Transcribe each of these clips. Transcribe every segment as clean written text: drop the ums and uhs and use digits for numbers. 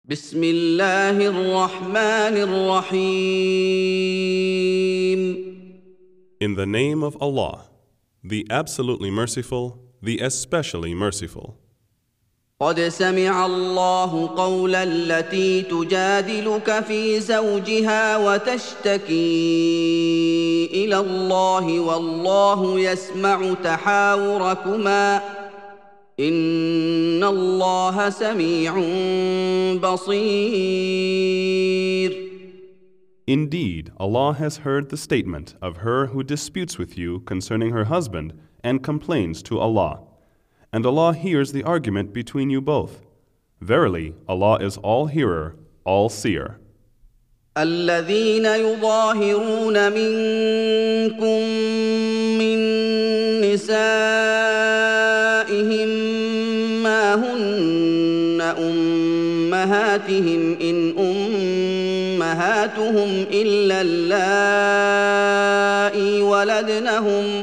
بسم الله الرحمن الرحيم. In the name of Allah, the absolutely merciful, the especially merciful. قد سمع الله قول التي تجادلك في زوجها وتشتكي إلى الله والله يسمع تحاوركما إن الله سميع بصير. Indeed, Allah has heard the statement of her who disputes with you concerning her husband and complains to Allah. And Allah hears the argument between you both. Verily, Allah is all-hearer, all-seer. الذين يظاهرون منكم من نسائهم ما هن أمهاتهم إن أمهاتهم إلا اللائي ولدنهم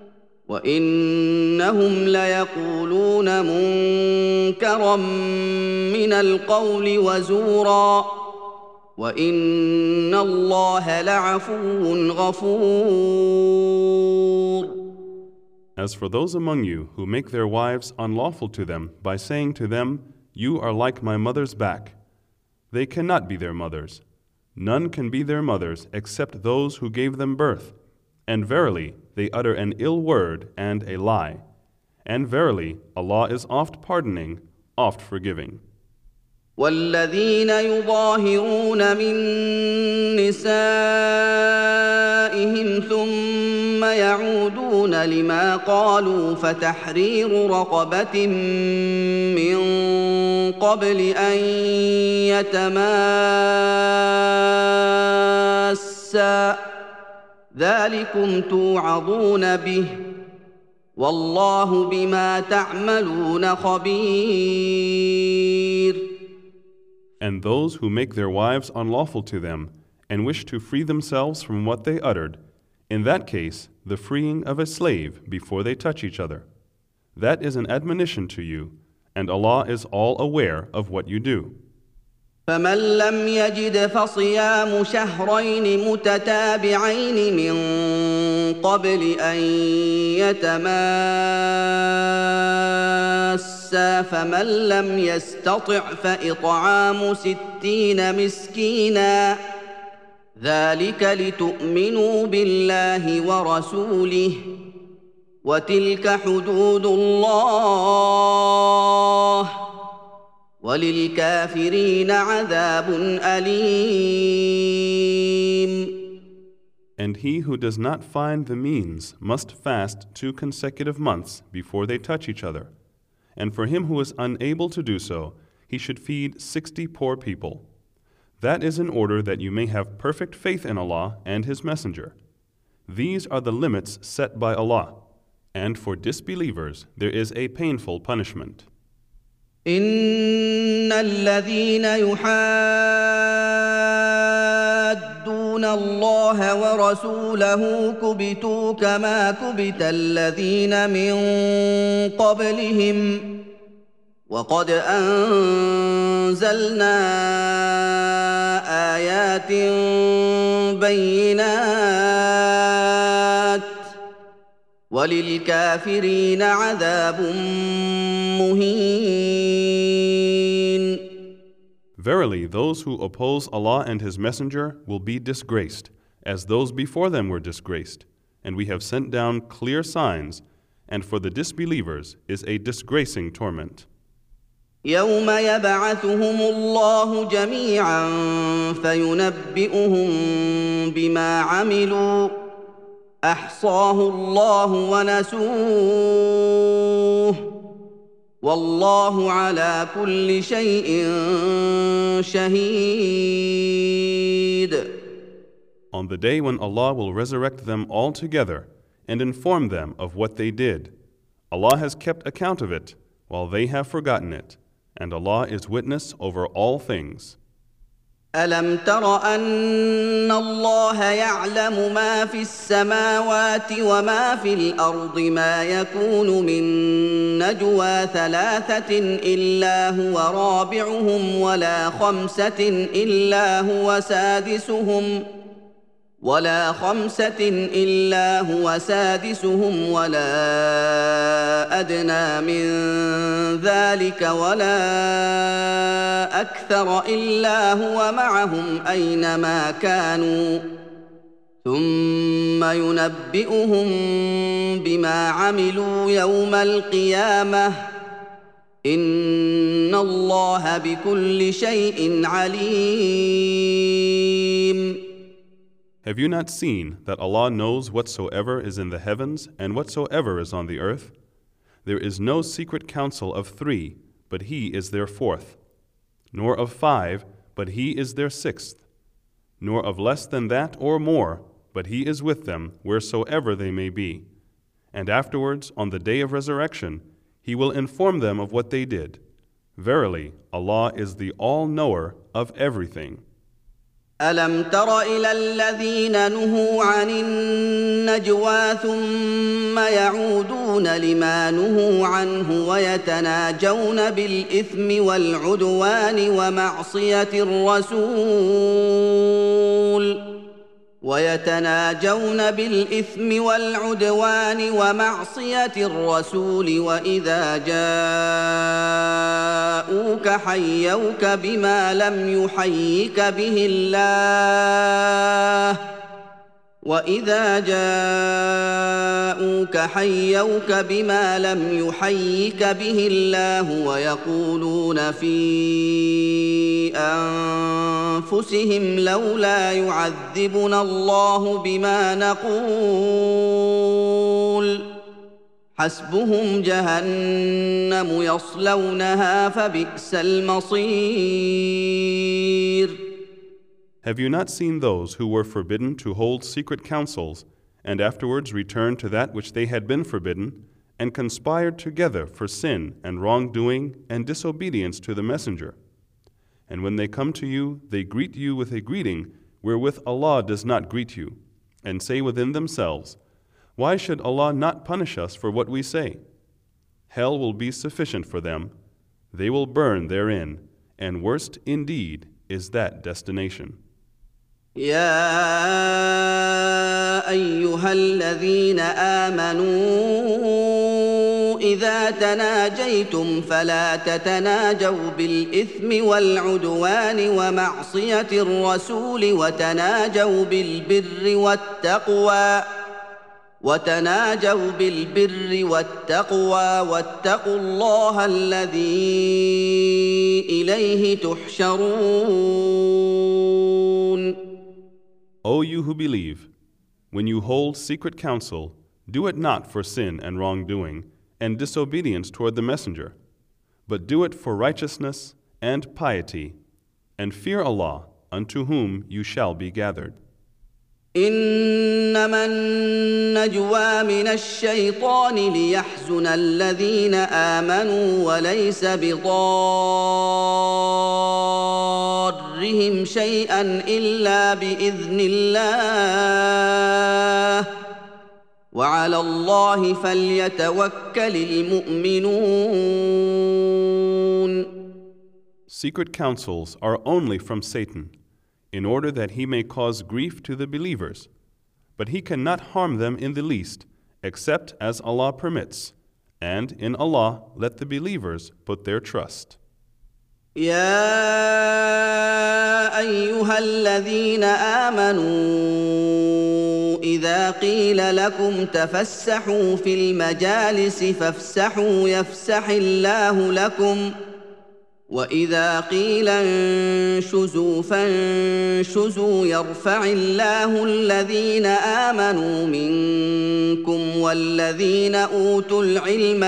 وإنهم ليقولون منكرا من القول وزورا وإن الله لعفو غفور. As for those among you who make their wives unlawful to them by saying to them, "You are like my mother's back," they cannot be their mothers. None can be their mothers except those who gave them birth. And verily, they utter an ill word and a lie. And verily, Allah is oft pardoning, oft forgiving. والذين يظاهرون من نسائهم ثم يعودون لما قالوا فتحرير رقبة من قبل أن يتماسا ذلكم توعظون به والله بما تعملون خبير. And those who make their wives unlawful to them and wish to free themselves from what they uttered, in that case, the freeing of a slave before they touch each other. That is an admonition to you, and Allah is all aware of what you do. فمن لم يجد فصيام شهرين متتابعين من قبل أن يتماسا فمن لم يستطع فإطعام 60 مسكينا ذلك لتؤمنوا بالله ورسوله وتلك حدود الله وَلِلْكَافِرِينَ عَذَابٌ أَلِيمٌ. And he who does not find the means must fast 2 consecutive months before they touch each other. And for him who is unable to do so, he should feed 60 poor people. That is in order that you may have perfect faith in Allah and His Messenger. These are the limits set by Allah. And for disbelievers there is a painful punishment. إن الذين يحادون الله ورسوله كبتوا كما كبت الذين من قبلهم وقد أنزلنا آيات بينات وَلِلْكَافِرِينَ عَذَابٌ مُهِينٌ. Verily, those who oppose Allah and His Messenger will be disgraced, as those before them were disgraced. And we have sent down clear signs, and for the disbelievers is a disgracing torment. يَوْمَ يَبْعَثُهُمُ اللَّهُ جَمِيعًا فَيُنَبِّئُهُم بِمَا عَمِلُوا أحصاه الله ونسوه والله على كل شيء شهيد. On the day when Allah will resurrect them all together and inform them of what they did, Allah has kept account of it while they have forgotten it, and Allah is witness over all things. ألم تر أن الله يعلم ما في السماوات وما في الأرض ما يكون من نجوى ثلاثة إلا هو رابعهم ولا خمسة إلا هو سادسهم ولا أدنى من ذلك ولا أكثر إلا هو معهم أينما كانوا ثم ينبئهم بما عملوا يوم القيامة إن الله بكل شيء عليم. Have you not seen that Allah knows whatsoever is in the heavens and whatsoever is on the earth? There is no secret council of 3, but He is their 4th, nor of 5, but He is their 6th, nor of less than that or more, but He is with them wheresoever they may be. And afterwards, on the day of resurrection, He will inform them of what they did. Verily, Allah is the all-knower of everything. ألم تر إلى الذين نهوا عن النجوى ثم يعودون لما نهوا عنه ويتناجون بالإثم والعدوان ومعصية الرسول وإذا جاءوك حيوك بما لم يحيك به الله ويقولون في أنفسهم لولا يعذبنا الله بما نقول حسبهم جهنم يصلونها فبئس المصير. Have you not seen those who were forbidden to hold secret councils, and afterwards returned to that which they had been forbidden, and conspired together for sin and wrongdoing and disobedience to the Messenger? And when they come to you, they greet you with a greeting wherewith Allah does not greet you, and say within themselves, why should Allah not punish us for what we say? Hell will be sufficient for them. They will burn therein, and worst indeed is that destination. يا أيها الذين آمنوا إذا تناجيتم فلا تتناجوا بالإثم والعدوان ومعصية الرسول وتناجوا بالبر والتقوى واتقوا الله الذي إليه تحشرون. O you who believe, when you hold secret counsel, do it not for sin and wrongdoing and disobedience toward the Messenger, but do it for righteousness and piety, and fear Allah, unto whom you shall be gathered. إنما النجوى من الشيطان ليحزن الذين آمنوا وليس بضارهم شيئا إلا بإذن الله وعلى الله فليتوكل المؤمنون. Secret counsels are only from Satan, in order that he may cause grief to the believers, but he cannot harm them in the least, except as Allah permits, and in Allah let the believers put their trust. يا أيها الذين آمنوا إذا قيل لكم تفسحوا في المجالس فافسحوا يفسح الله لكم وإذا قيل انشزوا فانشزوا يرفع الله الذين آمنوا منكم والذين أوتوا العلم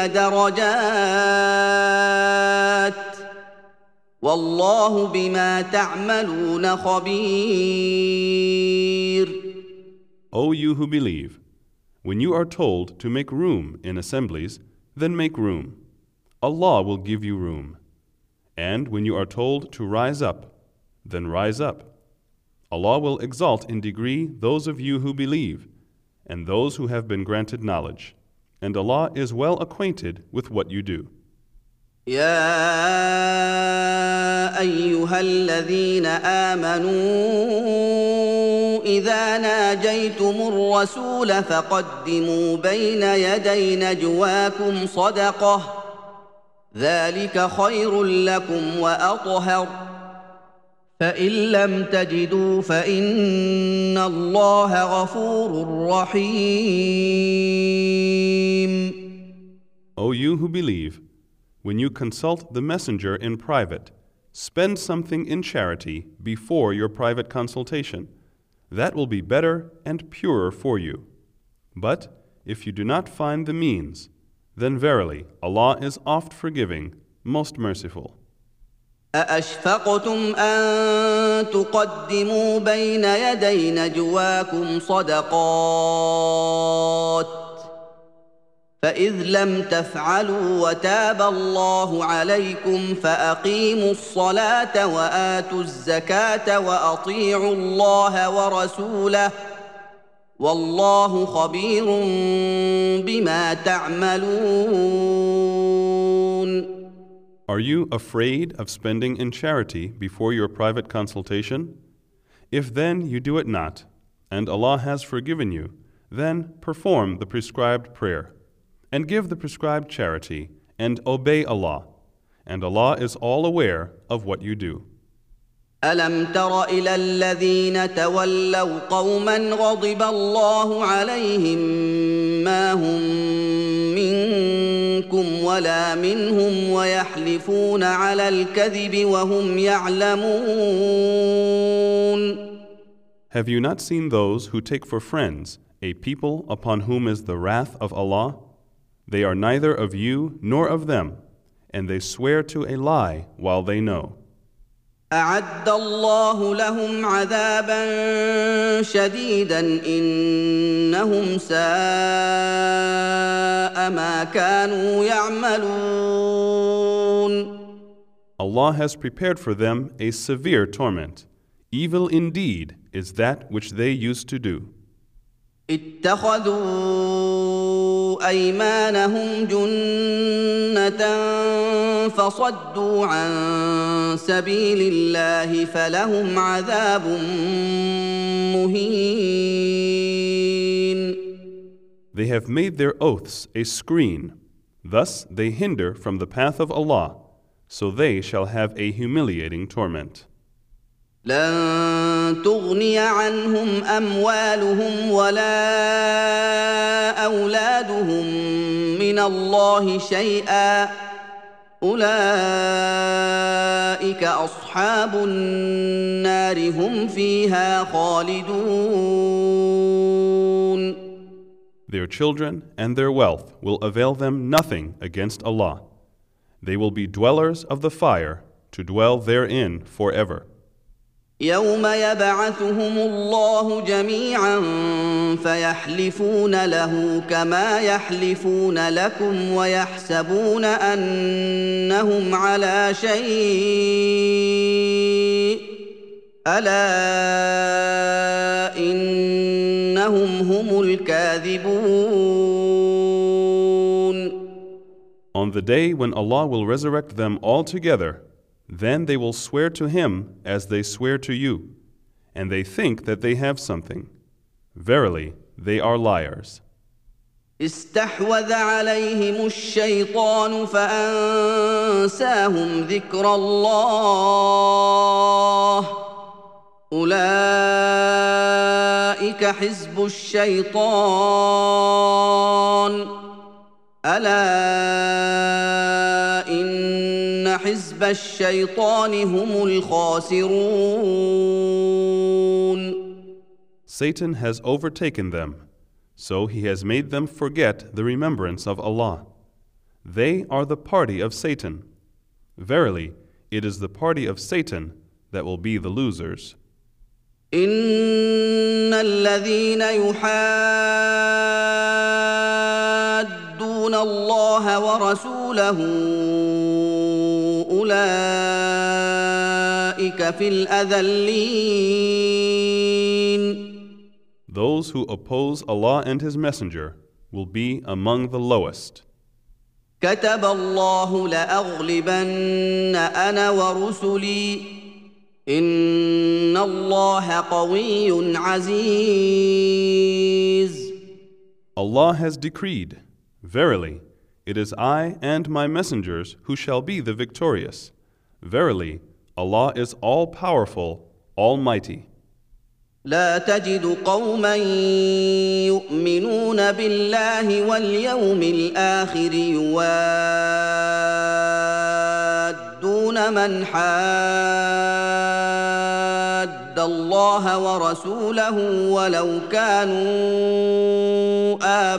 درجات والله بما تعملون خبير. O you who believe, when you are told to make room in assemblies, then make room. Allah will give you room. And when you are told to rise up, then rise up. Allah will exalt in degree those of you who believe, and those who have been granted knowledge, and Allah is well acquainted with what you do. يا أيها الذين آمنوا إذا ناجيتم الرسول فقدموا بين يدي نجواكم صدقة ذلك خير لكم وأطهر فإن لم تجدوا فإن الله غفور رحيم. O you who believe, when you consult the messenger in private, spend something in charity before your private consultation. That will be better and purer for you. But if you do not find the means, then verily Allah is oft forgiving, most merciful. أأشفقتم أن تقدموا بين يدي نجواكم صدقات فإذ لم تفعلوا وتاب الله عليكم فأقيموا الصلاة وآتوا الزكاة وأطيعوا الله ورسوله والله خبير بما تعملون. Are you afraid of spending in charity before your private consultation? If then you do it not, and Allah has forgiven you, then perform the prescribed prayer, and give the prescribed charity, and obey Allah, and Allah is all aware of what you do. ألم تر إلى الذين تولوا قوما غضب الله عليهم ما هم منكم ولا منهم ويحلفون على الكذب وهم يعلمون. Have you not seen those who take for friends a people upon whom is the wrath of Allah? They are neither of you nor of them, and they swear to a lie while they know. أعد الله لهم عذابا شديدا إنهم ساء ما كانوا يعملون. Allah has prepared for them a severe torment. Evil indeed is that which they used to do. اتخذوا أيمانهم جنة فصدوا عن سبيل الله فلهم عذاب مهين. They have made their oaths a screen. Thus they hinder from the path of Allah, so they shall have a humiliating torment. لن تغني عنهم أموالهم ولا أولادهم من الله شيئا أولئك أصحاب النار هم فيها خالدون. Their children and their wealth will avail them nothing against Allah. They will be dwellers of the fire to dwell therein forever. يوم يبعثهم الله جميعا فيحلفون له كما يحلفون لكم ويحسبون أنهم على شيء ألا إنهم هم الكاذبون. On the day when Allah will resurrect them all together, then they will swear to Him as they swear to you, and they think that they have something. Verily, they are liars. استحوذ عليهم الشيطان فأنساهم ذكر الله أولئك حزب الشيطان ألا إن حزب الشيطان هم الخاسرون. Satan has overtaken them, so he has made them forget the remembrance of Allah. They are the party of Satan. Verily, it is the party of Satan that will be the losers. إن الذين يحادون الله ورسوله أولئك أولئك في الأذلين. Those who oppose Allah and His Messenger will be among the lowest. كتب الله لأغلبن أنا ورسلي إن الله قوي عزيز. Allah has decreed, verily, it is I and my messengers who shall be the victorious. Verily, Allah is all-powerful, almighty. لا تجد قوما يؤمنون بالله واليوم الآخر يوادون من حاد الله ورسوله ولو كانوا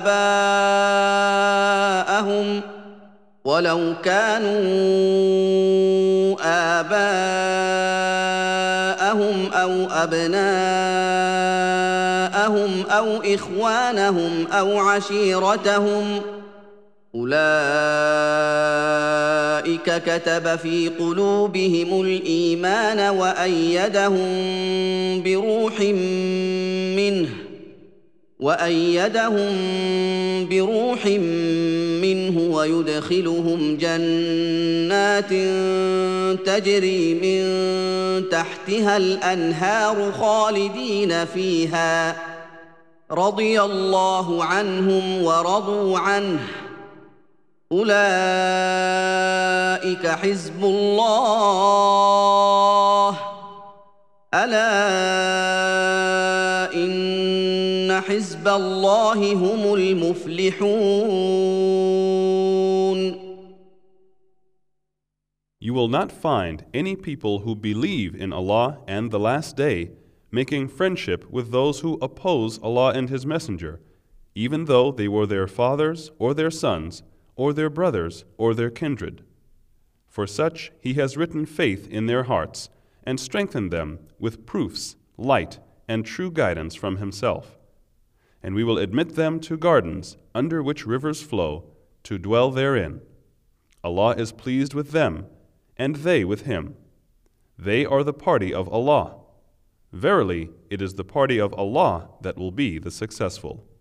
آباءهم أو أبناءهم أو إخوانهم أو عشيرتهم أولئك كتب في قلوبهم الإيمان وأيدهم بروح منه ويدخلهم جنات تجري من تحتها الأنهار خالدين فيها رضي الله عنهم ورضوا عنه أولئك حزب الله ألا إن حزب الله هم المفلحون. You will not find any people who believe in Allah and the Last Day making friendship with those who oppose Allah and His Messenger, even though they were their fathers or their sons or their brothers or their kindred. For such He has written faith in their hearts and strengthened them with proofs, light, and true guidance from Himself. And we will admit them to gardens under which rivers flow, to dwell therein. Allah is pleased with them, and they with Him. They are the party of Allah. Verily, it is the party of Allah that will be the successful.